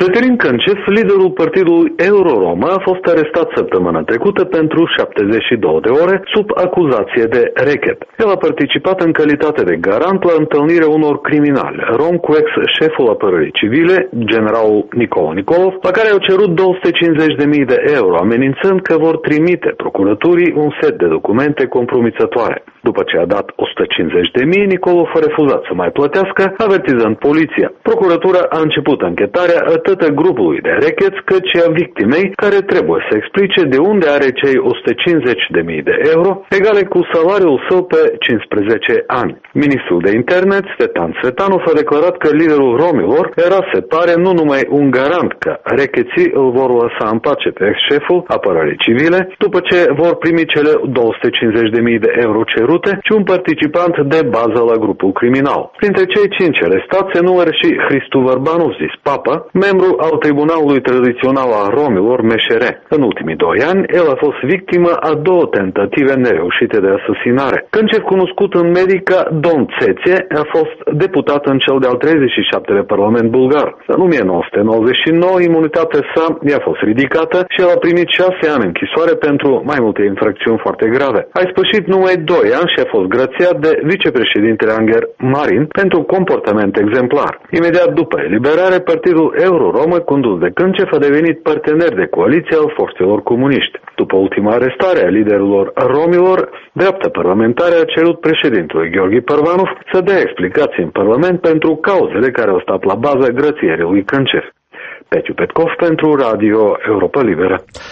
Cătălin Câncef, liderul partidului Euro-Romă, a fost arestat săptămâna trecută pentru 72 de ore sub acuzație de rechet. El a participat în calitate de garant la întâlnirea unor criminali rom cu ex-șeful apărării civile, generalul Nicolae Nicolov, la care au cerut 250.000 de euro, amenințând că vor trimite procuraturii un set de documente compromițătoare. După ce a dat 150.000, Nicolov a refuzat să mai plătească, avertizând poliția. Procuratura a început anchetarea atât a grupului de recheți cât și a victimei, care trebuie să explice de unde are cei 150.000 de euro, egale cu salariul său pe 15 ani. Ministrul de Interne, Țvetan Țvetanov, a declarat că liderul romilor era, se pare, nu numai un garant că recheții îl vor lăsa în pace pe ex-șeful apărării civile, după ce vor primi cele 250.000 de euro cerute, ci un participant de bază la grupul criminal. Printre cei 5 arestați se numără și Hristu Vărbanov, zis Papa, membru al Tribunalului Tradițional a Romilor, MŠR. În ultimii 2 ani, el a fost victimă a 2 tentative nereușite de asasinare. Câncef, cunoscut în medii ca Don Țețe, a fost deputat în cel de-al 37-lea Parlament bulgar. În 1999, imunitatea sa i-a fost ridicată și el a primit 6 ani închisoare pentru mai multe infracțiuni foarte grave. A ispășit numai 2 ani și a fost grațiat de vicepreședintele Anger Marin pentru comportament exemplar. Imediat după eliberare, partidul Euro-Romă, condus de Câncef, a devenit partener de coaliție al forțelor comuniști. După ultima arestare a liderilor romilor, dreapta parlamentară a cerut președintelui Gheorghe Părvanov să dea explicații în Parlament pentru cauzele care au stat la baza grațierii lui Câncef. Pețiu Petkov pentru Radio Europa Liberă.